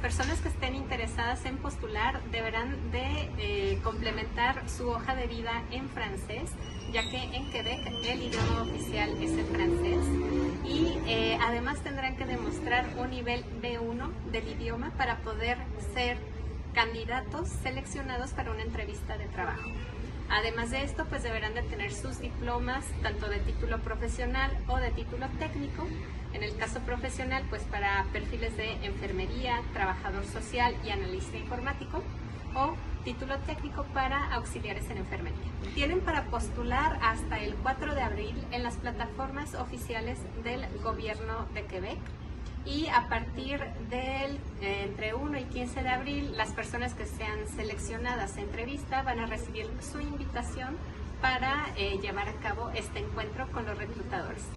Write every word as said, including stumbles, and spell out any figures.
personas que estén interesadas en postular deberán de eh, complementar su hoja de vida en francés, ya que en Quebec el idioma oficial es el francés, y eh, además tendrán que demostrar un nivel B uno del idioma para poder ser candidatos seleccionados para una entrevista de trabajo. Además de esto, pues deberán de tener sus diplomas, tanto de título profesional o de título técnico. En el caso profesional, pues para perfiles de enfermería, trabajador social y analista informático, o título técnico para auxiliares en enfermería. Tienen para postular hasta el cuatro de abril en las plataformas oficiales del gobierno de Quebec. Y a partir del eh, entre uno y quince de abril, las personas que sean seleccionadas a entrevista van a recibir su invitación para eh, llevar a cabo este encuentro con los reclutadores.